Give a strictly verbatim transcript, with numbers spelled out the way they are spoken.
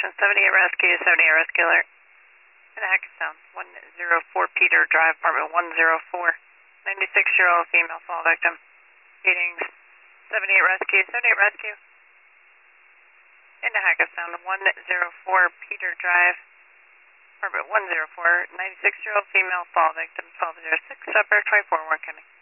Hackettstown, seventy-eight rescue, seventy-eight rescue alert. In Hackettstown, one oh four Peter Drive, apartment one oh four. ninety-six-year-old female fall victim. Meetings, seventy-eight rescue, seventy-eight rescue. Into Hackettstown, one oh four Peter Drive, apartment one oh four. ninety-six-year-old female fall victim, twelve oh six, upper twenty-four, one coming.